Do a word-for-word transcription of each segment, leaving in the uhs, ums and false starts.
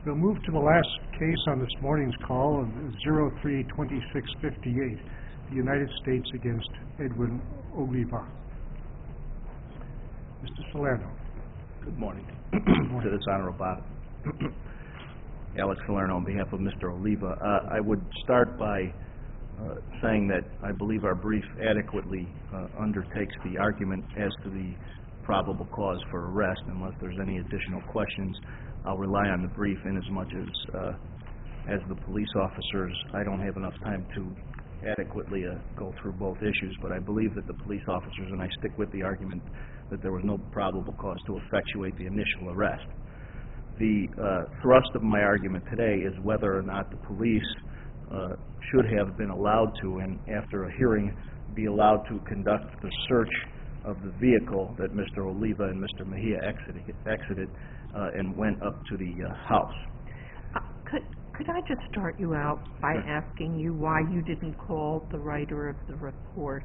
We'll move to the last case on this morning's call of zero three twenty-six fifty-eight, the United States against Edwin Oliva. Mister Salerno. Good morning. Good morning. To this honorable body. Alex Salerno on behalf of Mister Oliva. Uh, I would start by uh, saying that I believe our brief adequately uh, undertakes the argument as to the probable cause for arrest. Unless there's any additional questions, I'll rely on the brief in as much as uh, as the police officers. I don't have enough time to adequately uh, go through both issues, but I believe that the police officers, and I stick with the argument that there was no probable cause to effectuate the initial arrest. The uh, thrust of my argument today is whether or not the police uh, should have been allowed to, and after a hearing, be allowed to conduct the search of the vehicle that Mister Oliva and Mister Mejia exited, exited uh, and went up to the uh, house. Uh, could, could I just start you out by Sure. asking you why you didn't call the writer of the report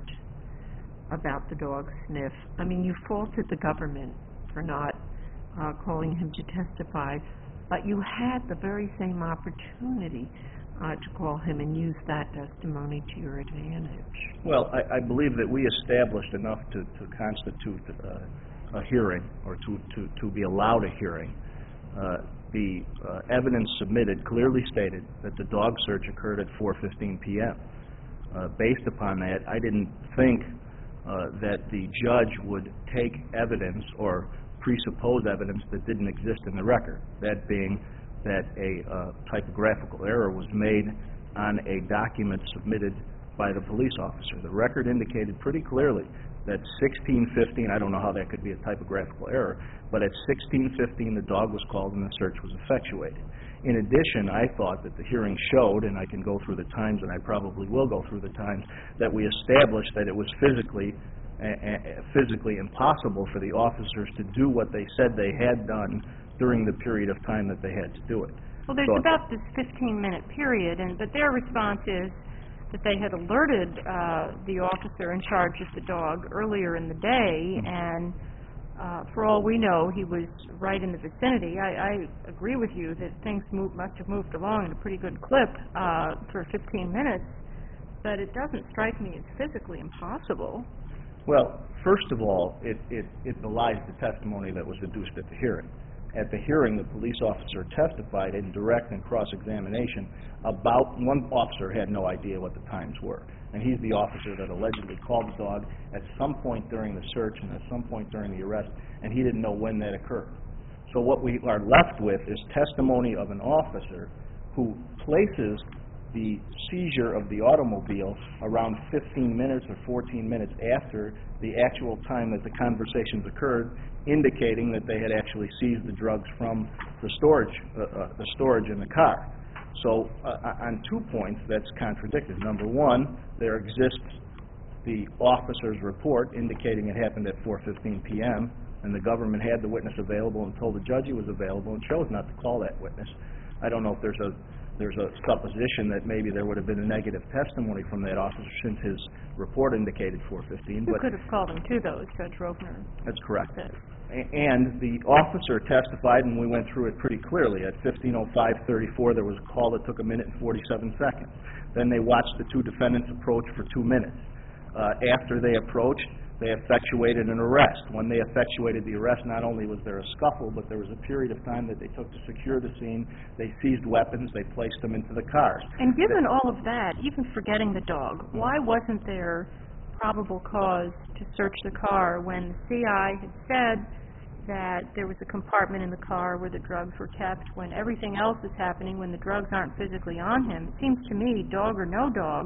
about the dog sniff? I mean, you faulted the government for not uh, calling him to testify, but you had the very same opportunity uh, to call him and use that testimony to your advantage. Well, I, I believe that we established enough to, to constitute uh, a hearing, or to, to, to be allowed a hearing. Uh, the uh, evidence submitted clearly stated that the dog search occurred at four fifteen p m Uh, based upon that, I didn't think uh, that the judge would take evidence or presuppose evidence that didn't exist in the record, that being that a uh, typographical error was made on a document submitted by the police officer. The record indicated pretty clearly that sixteen fifteen, I don't know how that could be a typographical error, but at sixteen fifteen the dog was called and the search was effectuated. In addition, I thought that the hearing showed, and I can go through the times, and I probably will go through the times, that we established that it was physically uh, uh, physically impossible for the officers to do what they said they had done during the period of time that they had to do it. Well, there's So, about this fifteen-minute period, and but their response is that they had alerted uh, the officer in charge of the dog earlier in the day, Mm-hmm. and uh, for all we know, he was right in the vicinity. I, I agree with you that things move, must have moved along at a pretty good clip uh, for fifteen minutes, but it doesn't strike me as physically impossible. Well, first of all, it, it, it belies the testimony that was adduced at the hearing. At the hearing, the police officer testified in direct and cross-examination about, one officer had no idea what the times were, and he's the officer that allegedly called the dog at some point during the search and at some point during the arrest, and he didn't know when that occurred. So what we are left with is testimony of an officer who places the seizure of the automobile around fifteen minutes or fourteen minutes after the actual time that the conversations occurred, indicating that they had actually seized the drugs from the storage, uh, uh, the storage in the car. So uh, on two points, that's contradicted. Number one, there exists the officer's report indicating it happened at four fifteen p m, and the government had the witness available and told the judge he was available and chose not to call that witness. I don't know if there's a there's a supposition that maybe there would have been a negative testimony from that officer since his report indicated four fifteen. You But could have called him too, though, as Judge Rovner that's correct. said. And the officer testified, and we went through it pretty clearly. At fifteen oh five thirty-four, there was a call that took a minute and forty-seven seconds. Then they watched the two defendants approach for two minutes. Uh, after they approached, they effectuated an arrest. When they effectuated the arrest, not only was there a scuffle, but there was a period of time that they took to secure the scene. They seized weapons. They placed them into the cars. And given all of that, even forgetting the dog, why wasn't there probable cause to search the car when the C I had said that there was a compartment in the car where the drugs were kept, when everything else is happening, when the drugs aren't physically on him? It seems to me, dog or no dog,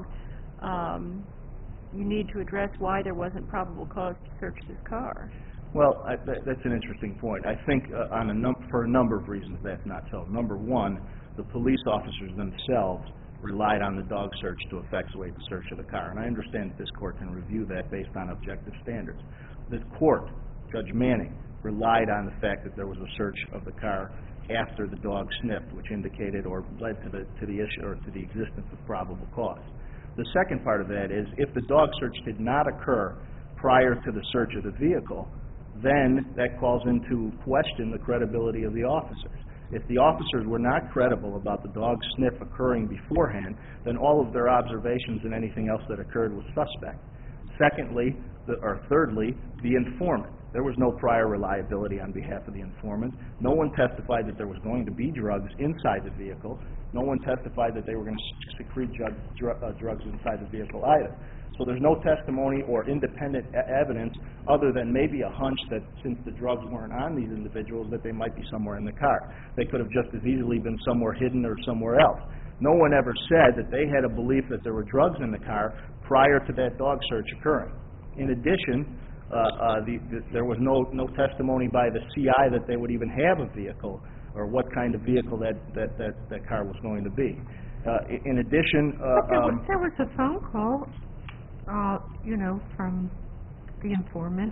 um, you need to address why there wasn't probable cause to search this car. Well, I, that, that's an interesting point. I think uh, on a num- for a number of reasons that's not so. Number one, the police officers themselves relied on the dog search to effectuate the search of the car, and I understand that this court can review that based on objective standards. The court, Judge Manning, relied on the fact that there was a search of the car after the dog sniffed, which indicated or led to the to the issue or to the existence of probable cause. The second part of that is, if the dog search did not occur prior to the search of the vehicle, then that calls into question the credibility of the officers. If the officers were not credible about the dog sniff occurring beforehand, then all of their observations and anything else that occurred was suspect. Secondly, the, or thirdly, the informant. There was no prior reliability on behalf of the informant. No one testified that there was going to be drugs inside the vehicle. No one testified that they were going to secrete drug, dr uh, drugs inside the vehicle either. So there's no testimony or independent e evidence other than maybe a hunch that since the drugs weren't on these individuals, that they might be somewhere in the car. They could have just as easily been somewhere hidden or somewhere else. No one ever said that they had a belief that there were drugs in the car prior to that dog search occurring. In addition, uh, uh, the, the, there was no, no testimony by the C I that they would even have a vehicle or what kind of vehicle that, that, that, that car was going to be. Uh, in addition... Uh, but there, um, was, there was a phone call, uh, you know, from the informant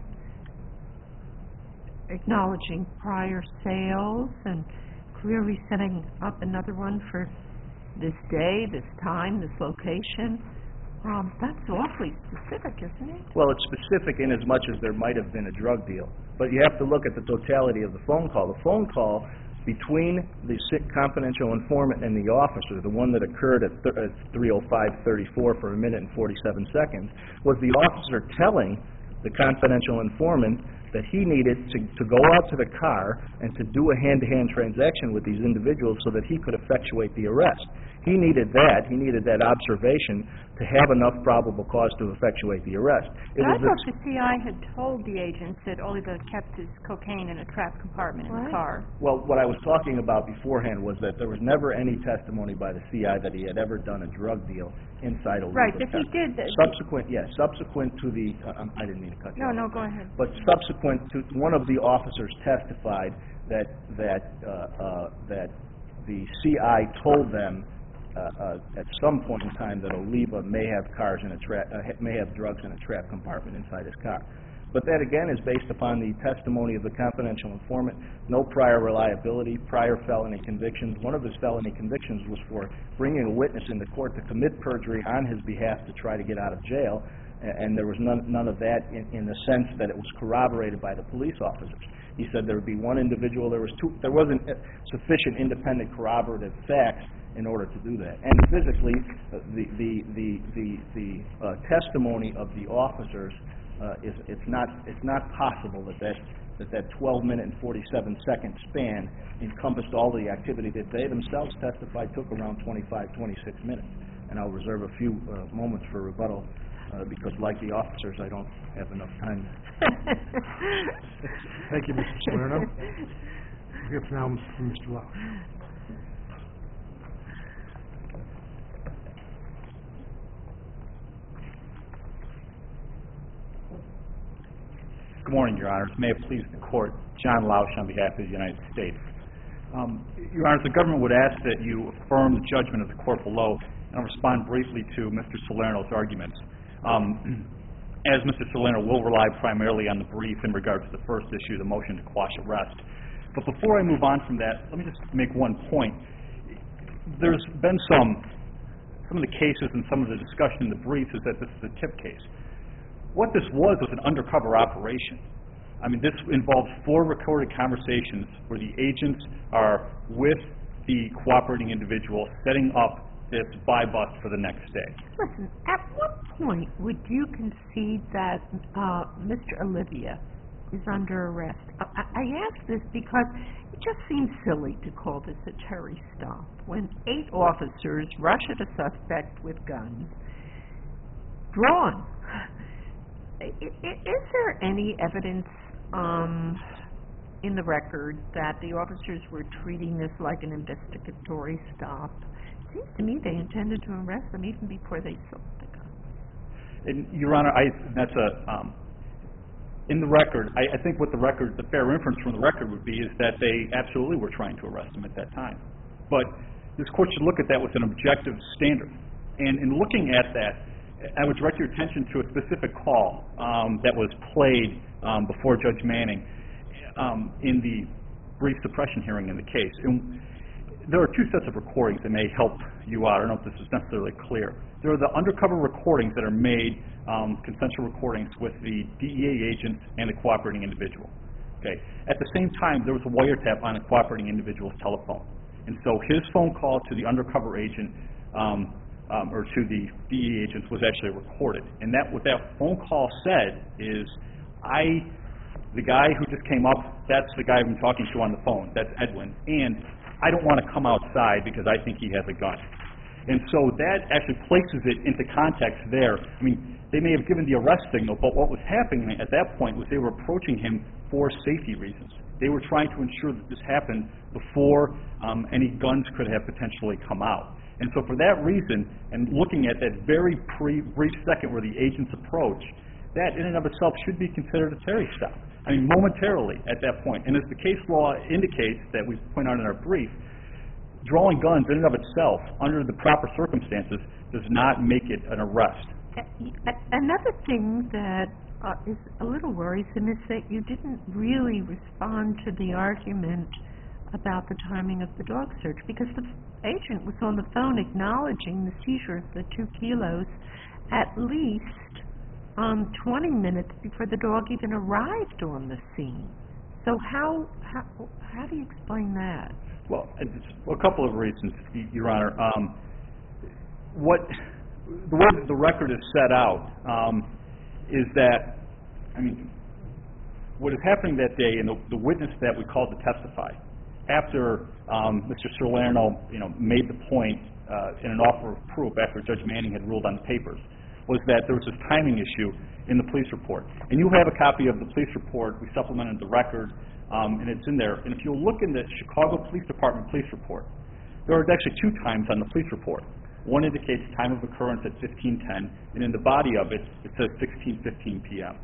acknowledging prior sales and clearly setting up another one for this day, this time, this location. Um, that's awfully specific, isn't it? Well, it's specific in as much as there might have been a drug deal. But you have to look at the totality of the phone call. The phone call between the confidential informant and the officer, the one that occurred at three oh five thirty-four for a minute and forty-seven seconds, was the officer telling the confidential informant that he needed to, to go out to the car and to do a hand-to-hand transaction with these individuals so that he could effectuate the arrest. He needed that. He needed that observation to have enough probable cause to effectuate the arrest. It but I was thought the C I had told the agents that Oliva kept his cocaine in a trapped compartment what? in the car. Well, what I was talking about beforehand was that there was never any testimony by the C I that he had ever done a drug deal inside Oliva's Right, but car. he did. The, Subsequent, yes, subsequent to the, uh, um, I didn't mean to cut you no, off. no, go ahead. But subsequent to, one of the officers testified that, that, uh, uh, that the C I told them Uh, uh, at some point in time that Oliva may have cars in a tra uh, may have drugs in a trap compartment inside his car. But that again is based upon the testimony of the confidential informant. No prior reliability, prior felony convictions. One of his felony convictions was for bringing a witness into court to commit perjury on his behalf to try to get out of jail, and there was none, none of that in, in the sense that it was corroborated by the police officers. He said there would be one individual. There was two. There wasn't sufficient independent corroborative facts in order to do that. And physically, uh, the the the the, the uh, testimony of the officers uh, is it's not it's not possible that that that that twelve minute and forty-seven second span encompassed all the activity that they themselves testified took around twenty-five, twenty-six minutes. And I'll reserve a few uh, moments for rebuttal uh, because, like the officers, I don't have enough time. Thank you, Mister Salerno. We'll hear now from Mister Lausch. Good morning, Your Honors. May it please the Court, John Lausch on behalf of the United States. Um, Your Honors, the government would ask that you affirm the judgment of the court below, and I'll respond briefly to Mister Salerno's arguments. Um, as Mister Salerno will rely primarily on the brief in regard to the first issue, the motion to quash arrest. But before I move on from that, let me just make one point. There's been some, some of the cases and some of the discussion in the brief is that this is a tip case. What this was was an undercover operation. I mean, this involves four recorded conversations where the agents are with the cooperating individual setting up this buy bust for the next day. Listen, at what point would you concede that uh, Mister Olivia is under arrest? I, I ask this because it just seems silly to call this a Terry stop when eight officers rush at a suspect with guns drawn. I, I, is there any evidence um, in the record that the officers were treating this like an investigatory stop? It seems to me they intended to arrest them even before they sold the gun. And, Your Honor, I, that's a, um, in the record, I, I think what the record, the fair inference from the record would be is that they absolutely were trying to arrest him at that time. But this court should look at that with an objective standard. And in looking at that, I would direct your attention to a specific call um, that was played um, before Judge Manning um, in the brief suppression hearing in the case. And there are two sets of recordings that may help you out. I don't know if this is necessarily clear. There are the undercover recordings that are made, um, consensual recordings with the D E A agent and the cooperating individual. Okay. At the same time, there was a wiretap on a cooperating individual's telephone. And so his phone call to the undercover agent, um, um, or to the D E A agents, was actually recorded. And that what that phone call said is, I, the guy who just came up, that's the guy I've been talking to on the phone. That's Edwin. And I don't want to come outside because I think he has a gun. And so that actually places it into context there. I mean, they may have given the arrest signal, but what was happening at that point was they were approaching him for safety reasons. They were trying to ensure that this happened before um, any guns could have potentially come out. And so for that reason, and looking at that very pre- brief second where the agents approach, that in and of itself should be considered a Terry stop. I mean, momentarily at that point. And as the case law indicates that we point out in our brief, drawing guns in and of itself, under the proper circumstances, does not make it an arrest. Another thing that uh, is a little worrisome is that you didn't really respond to the argument about the timing of the dog search, because the agent was on the phone acknowledging the seizure of the two kilos at least um, twenty minutes before the dog even arrived on the scene. So how how, how do you explain that? Well, it's, well, a couple of reasons, Your Honor. Um, what the way that the record is set out um, is that, I mean, what is happening that day, and the, the witness that we called to testify, after um, Mister Salerno, you know, made the point uh, in an offer of proof after Judge Manning had ruled on the papers, was that there was this timing issue in the police report. And you have a copy of the police report. We supplemented the record, um, and it's in there. And if you look in the Chicago Police Department police report, there are actually two times on the police report. One indicates time of occurrence at fifteen ten, and in the body of it, it says sixteen fifteen p.m.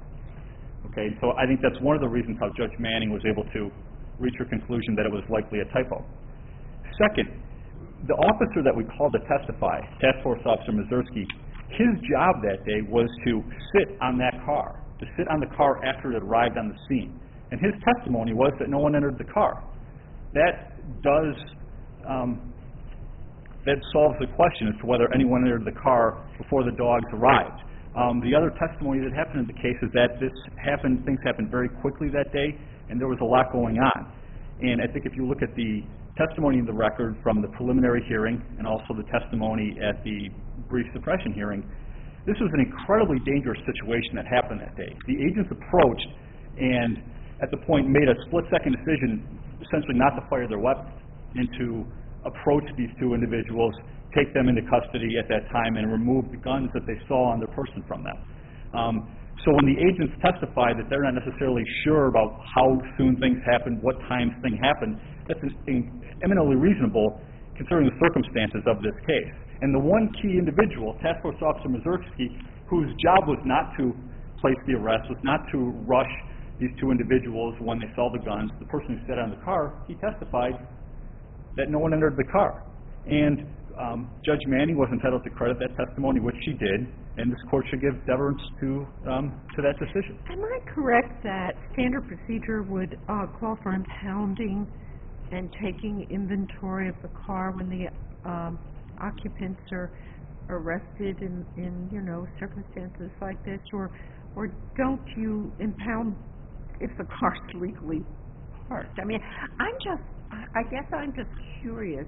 Okay, so I think that's one of the reasons how Judge Manning was able to reach her conclusion that it was likely a typo. Second, the officer that we called to testify, Task Force Officer Mazursky, his job that day was to sit on that car, to sit on the car after it arrived on the scene. And his testimony was that no one entered the car. That does, um, that solves the question as to whether anyone entered the car before the dogs arrived. Um, the other testimony that happened in the case is that this happened, things happened very quickly that day, and there was a lot going on. And I think if you look at the testimony in the record from the preliminary hearing and also the testimony at the brief suppression hearing, this was an incredibly dangerous situation that happened that day. The agents approached and at the point made a split-second decision essentially not to fire their weapons and to approach these two individuals, take them into custody at that time, and remove the guns that they saw on their person from them. Um, so when the agents testify that they're not necessarily sure about how soon things happened, what times things happened, that's eminently reasonable considering the circumstances of this case. And the one key individual, Task Force Officer Mazursky, whose job was not to place the arrest, was not to rush these two individuals when they saw the guns, the person who sat on the car, he testified that no one entered the car. And um, Judge Manning was entitled to credit that testimony, which she did, and this court should give deference to um, to that decision. Am I correct that standard procedure would uh, call for impounding and taking inventory of the car when the um, occupants are arrested in, in, you know, circumstances like this, or or don't you impound if the car's legally parked? I mean, I'm just, I guess I'm just curious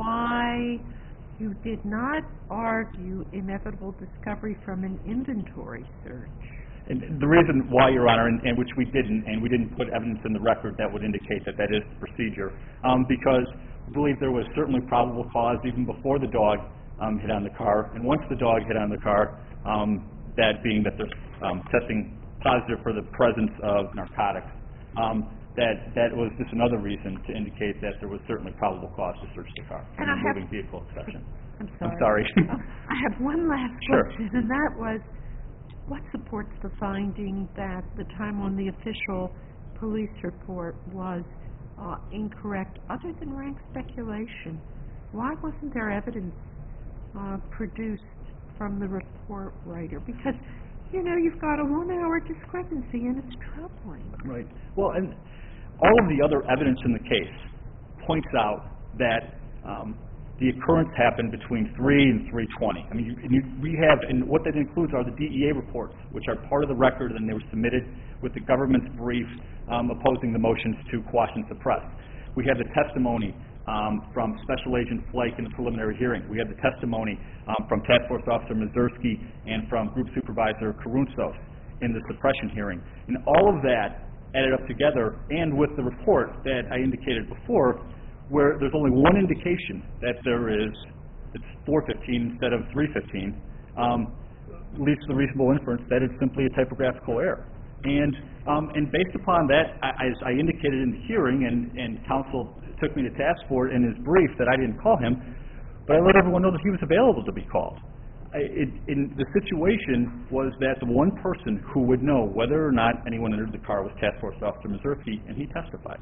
why you did not argue inevitable discovery from an inventory search. And the reason why, Your Honor, and, and which we didn't, and we didn't put evidence in the record that would indicate that that is the procedure, um, because we believe there was certainly probable cause even before the dog um, hit on the car, and once the dog hit on the car, um, that being that they're um, testing positive for the presence of narcotics, um, that that was just another reason to indicate that there was certainly probable cause to search the car. And I have, moving vehicle exception. I'm sorry. I'm sorry. uh, I have one last Sure. question, and that was, what supports the finding that the time on the official police report was uh, incorrect, other than rank speculation? Why wasn't there evidence uh, produced from the report writer? Because, you know, you've got a one-hour discrepancy, and it's troubling. Right. Well, and all of the other evidence in the case points out that um, the occurrence happened between three and three twenty. I mean, you, you, we have, and what that includes are the D E A reports, which are part of the record, and they were submitted with the government's brief um, opposing the motions to quash and suppress. We have the testimony um, from Special Agent Flake in the preliminary hearing. We have the testimony um, from Task Force Officer Mazursky and from Group Supervisor Karunsos in the suppression hearing. And all of that added up together, and with the report that I indicated before, where there's only one indication that there is, it's four fifteen instead of three fifteen, um, leads to the reasonable inference that it's simply a typographical error. And um, and based upon that, I, as I indicated in the hearing, and, and counsel took me to task for it in his brief that I didn't call him, but I let everyone know that he was available to be called. I, it, in the situation was that the one person who would know whether or not anyone entered the car was Task Force Officer Mazursky, and he testified.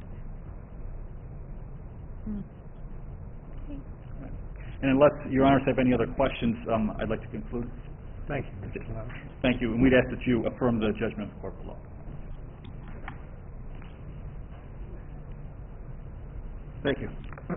Hmm. And unless Your Honors have any other questions, um, I'd like to conclude. Thank you, Mister Lausch. Thank you, and we'd ask that you affirm the judgment of the court below. Thank you.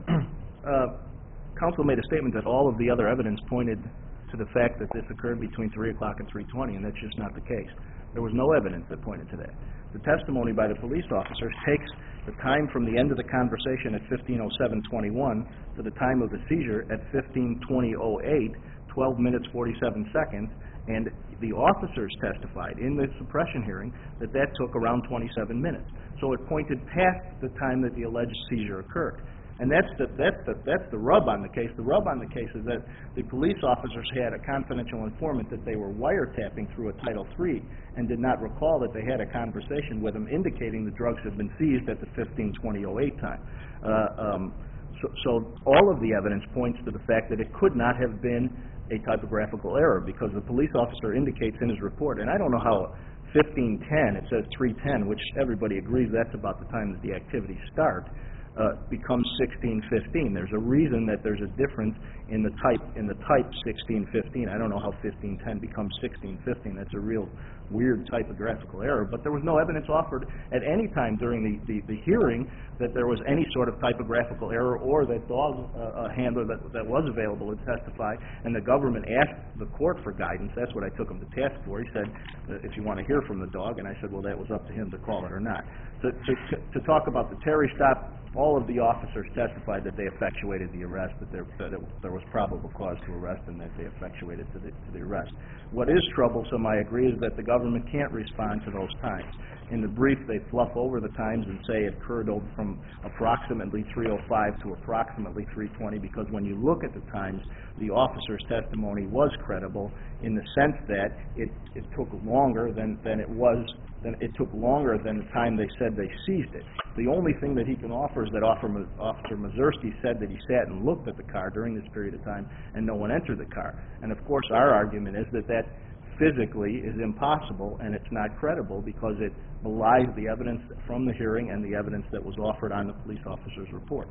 uh, counsel made a statement that all of the other evidence pointed to the fact that this occurred between three o'clock and three twenty, and that's just not the case. There was no evidence that pointed to that. The testimony by the police officers takes the time from the end of the conversation at fifteen oh seven twenty-one to the time of the seizure at fifteen twenty oh eight, twelve minutes, forty-seven seconds, and the officers testified in the suppression hearing that that took around twenty-seven minutes. So it pointed past the time that the alleged seizure occurred. And that's the, that's, the, that's the rub on the case. The rub on the case is that the police officers had a confidential informant that they were wiretapping through a Title three and did not recall that they had a conversation with him indicating the drugs had been seized at the fifteen twenty oh eight time. Uh, um, so, so all of the evidence points to the fact that it could not have been a typographical error, because the police officer indicates in his report, and I don't know how fifteen ten, it says three ten, which everybody agrees that's about the time that the activities start, Uh, becomes sixteen fifteen. There's a reason that there's a difference in the type in the type sixteen fifteen. I don't know how fifteen ten becomes sixteen fifteen. That's a real weird typographical error. But there was no evidence offered at any time during the, the, the hearing that there was any sort of typographical error, or that dog uh, handler that, that was available to testify. And the government asked the court for guidance. That's what I took him to task for. He said, uh, if you want to hear from the dog. And I said, well, that was up to him to call it or not. To, to, to talk about the Terry stop, all of the officers testified that they effectuated the arrest, that there, that it, there was probable cause to arrest, and that they effectuated to the, to the arrest. What is troublesome, I agree, is that the government can't respond to those times. In the brief, they fluff over the times and say it occurred over from approximately three oh five to approximately three twenty, because when you look at the times, the officer's testimony was credible in the sense that it, it took longer than, than it was, than it took longer than the time they said they seized it. The only thing that he can offer is that Officer Mazursky said that he sat and looked at the car during this period of time and no one entered the car. And of course our argument is that that physically is impossible and it's not credible, because it belies the evidence from the hearing and the evidence that was offered on the police officer's report.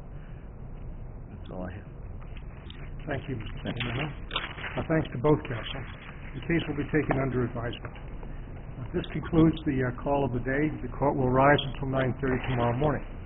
That's all I have. Thank you, Mister Thank uh, thanks to both counsel. The case will be taken under advisement. Uh, this concludes the uh, call of the day. The court will rise until nine thirty tomorrow morning.